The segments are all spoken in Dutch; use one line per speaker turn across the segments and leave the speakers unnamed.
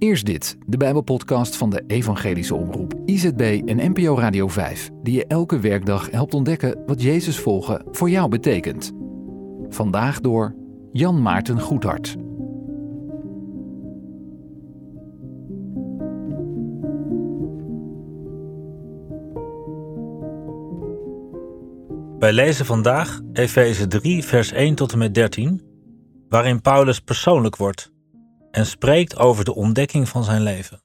Eerst dit, de Bijbelpodcast van de Evangelische Omroep, IZB en NPO Radio 5, die je elke werkdag helpt ontdekken wat Jezus volgen voor jou betekent. Vandaag door Jan Maarten Goedhart.
Wij lezen vandaag Efeze 3 vers 1 tot en met 13, waarin Paulus persoonlijk wordt en spreekt over de ontdekking van zijn leven.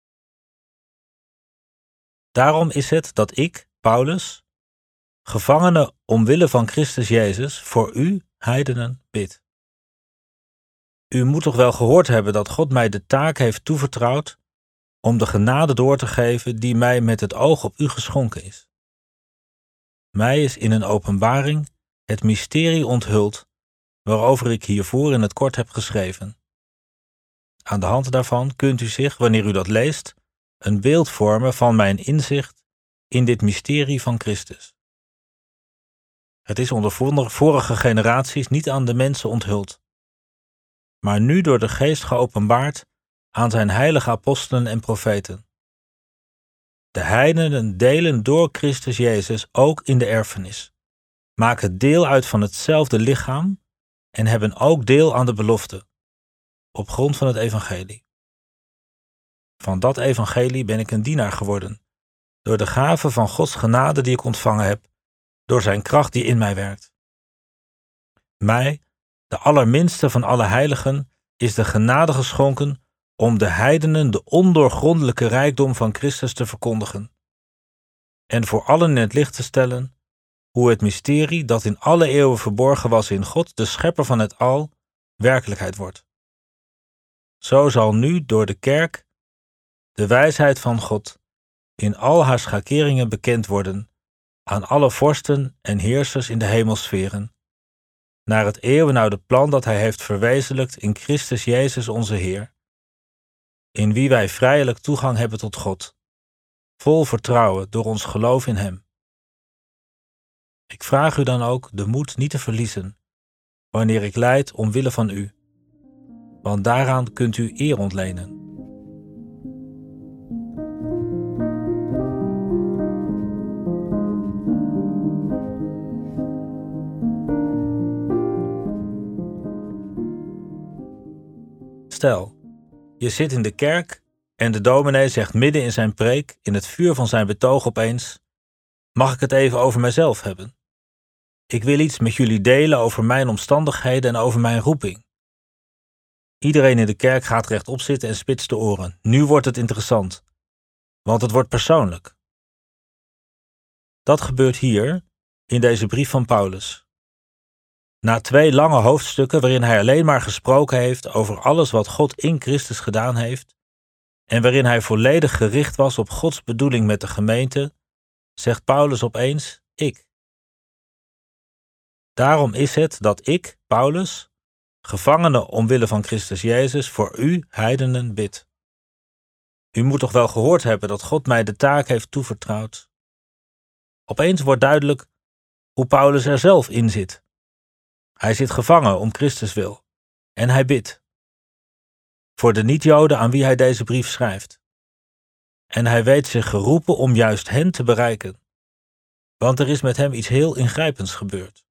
Daarom is het dat ik, Paulus, gevangene omwille van Christus Jezus, voor u, heidenen, bid. U moet toch wel gehoord hebben dat God mij de taak heeft toevertrouwd om de genade door te geven die mij met het oog op u geschonken is. Mij is in een openbaring het mysterie onthuld waarover ik hiervoor in het kort heb geschreven. Aan de hand daarvan kunt u zich, wanneer u dat leest, een beeld vormen van mijn inzicht in dit mysterie van Christus. Het is onder vorige generaties niet aan de mensen onthuld, maar nu door de Geest geopenbaard aan zijn heilige apostelen en profeten. De heidenen delen door Christus Jezus ook in de erfenis, maken deel uit van hetzelfde lichaam en hebben ook deel aan de belofte, op grond van het evangelie. Van dat evangelie ben ik een dienaar geworden, door de gave van Gods genade die ik ontvangen heb, door zijn kracht die in mij werkt. Mij, de allerminste van alle heiligen, is de genade geschonken om de heidenen de ondoorgrondelijke rijkdom van Christus te verkondigen en voor allen in het licht te stellen hoe het mysterie dat in alle eeuwen verborgen was in God, de schepper van het al, werkelijkheid wordt. Zo zal nu door de kerk de wijsheid van God in al haar schakeringen bekend worden aan alle vorsten en heersers in de hemelsferen, naar het eeuwenoude plan dat hij heeft verwezenlijkt in Christus Jezus onze Heer, in wie wij vrijelijk toegang hebben tot God, vol vertrouwen door ons geloof in Hem. Ik vraag u dan ook de moed niet te verliezen, wanneer ik lijd omwille van u, want daaraan kunt u eer ontlenen. Stel, je zit in de kerk en de dominee zegt midden in zijn preek, in het vuur van zijn betoog opeens: mag ik het even over mijzelf hebben? Ik wil iets met jullie delen over mijn omstandigheden en over mijn roeping. Iedereen in de kerk gaat rechtop zitten en spitst de oren. Nu wordt het interessant, want het wordt persoonlijk. Dat gebeurt hier, in deze brief van Paulus. Na 2 lange hoofdstukken waarin hij alleen maar gesproken heeft over alles wat God in Christus gedaan heeft en waarin hij volledig gericht was op Gods bedoeling met de gemeente, zegt Paulus opeens: ik. Daarom is het dat ik, Paulus, gevangene omwille van Christus Jezus, voor u, heidenen, bid. U moet toch wel gehoord hebben dat God mij de taak heeft toevertrouwd. Opeens wordt duidelijk hoe Paulus er zelf in zit. Hij zit gevangen om Christus wil en hij bidt voor de niet-Joden aan wie hij deze brief schrijft. En hij weet zich geroepen om juist hen te bereiken, want er is met hem iets heel ingrijpends gebeurd.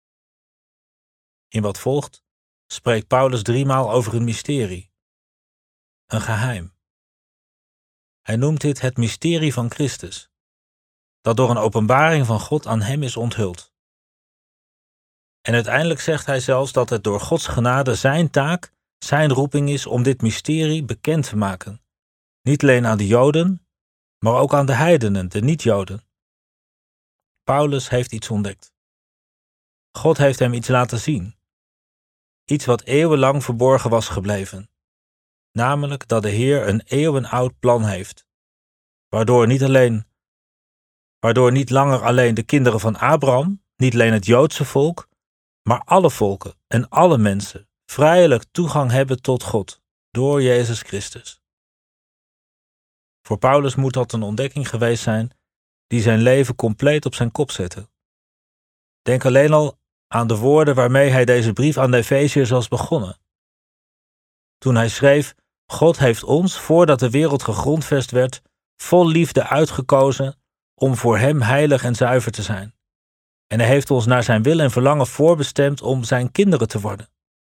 In wat volgt spreekt Paulus 3 maal over een mysterie, een geheim. Hij noemt dit het mysterie van Christus, dat door een openbaring van God aan hem is onthuld. En uiteindelijk zegt hij zelfs dat het door Gods genade zijn taak, zijn roeping is om dit mysterie bekend te maken. Niet alleen aan de Joden, maar ook aan de heidenen, de niet-Joden. Paulus heeft iets ontdekt. God heeft hem iets laten zien. Iets wat eeuwenlang verborgen was gebleven. Namelijk dat de Heer een eeuwenoud plan heeft, waardoor niet langer alleen de kinderen van Abraham, niet alleen het Joodse volk, maar alle volken en alle mensen vrijelijk toegang hebben tot God door Jezus Christus. Voor Paulus moet dat een ontdekking geweest zijn die zijn leven compleet op zijn kop zette. Denk alleen al aan de woorden waarmee hij deze brief aan de Efeziërs was begonnen. Toen hij schreef God heeft ons, voordat de wereld gegrondvest werd, vol liefde uitgekozen om voor hem heilig en zuiver te zijn. En hij heeft ons naar zijn wil en verlangen voorbestemd om zijn kinderen te worden.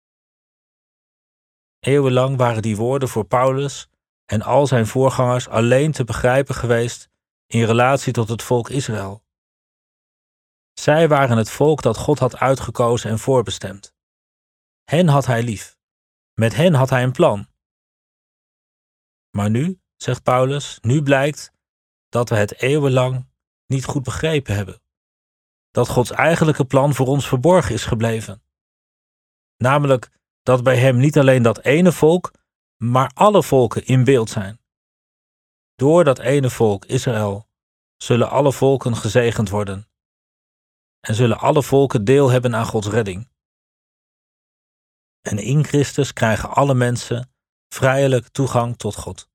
Eeuwenlang waren die woorden voor Paulus en al zijn voorgangers alleen te begrijpen geweest in relatie tot het volk Israël. Zij waren het volk dat God had uitgekozen en voorbestemd. Hen had hij lief. Met hen had hij een plan. Maar nu, zegt Paulus, nu blijkt dat we het eeuwenlang niet goed begrepen hebben. Dat Gods eigenlijke plan voor ons verborgen is gebleven. Namelijk dat bij hem niet alleen dat ene volk, maar alle volken in beeld zijn. Door dat ene volk, Israël, zullen alle volken gezegend worden. En zullen alle volken deel hebben aan Gods redding. En in Christus krijgen alle mensen vrijelijk toegang tot God.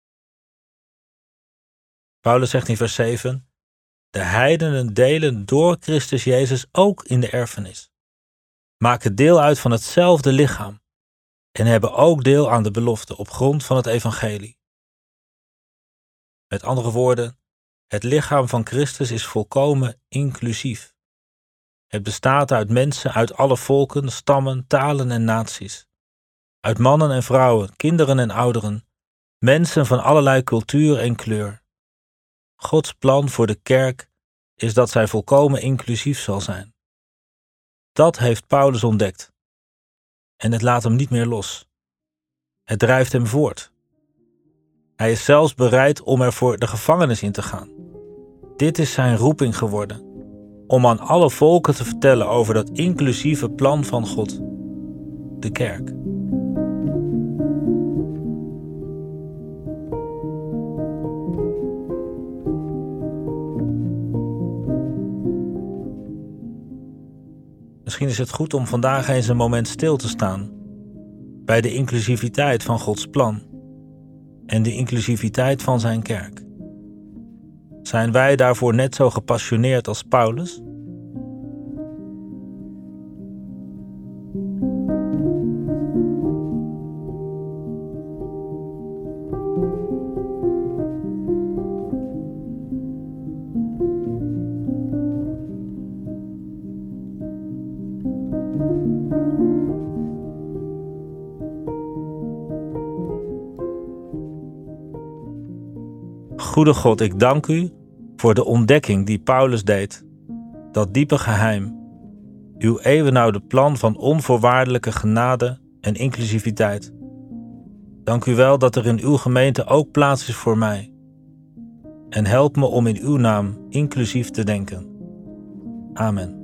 Paulus zegt in vers 7, de heidenen delen door Christus Jezus ook in de erfenis, maken deel uit van hetzelfde lichaam en hebben ook deel aan de belofte op grond van het evangelie. Met andere woorden, het lichaam van Christus is volkomen inclusief. Het bestaat uit mensen uit alle volken, stammen, talen en naties. Uit mannen en vrouwen, kinderen en ouderen, mensen van allerlei cultuur en kleur. Gods plan voor de kerk is dat zij volkomen inclusief zal zijn. Dat heeft Paulus ontdekt. En het laat hem niet meer los. Het drijft hem voort. Hij is zelfs bereid om er voor de gevangenis in te gaan. Dit is zijn roeping geworden. Om aan alle volken te vertellen over dat inclusieve plan van God, de kerk. Misschien is het goed om vandaag eens een moment stil te staan bij de inclusiviteit van Gods plan en de inclusiviteit van zijn kerk. Zijn wij daarvoor net zo gepassioneerd als Paulus? Goede God, ik dank u voor de ontdekking die Paulus deed, dat diepe geheim, uw eeuwenoude plan van onvoorwaardelijke genade en inclusiviteit. Dank u wel dat er in uw gemeente ook plaats is voor mij. En help me om in uw naam inclusief te denken. Amen.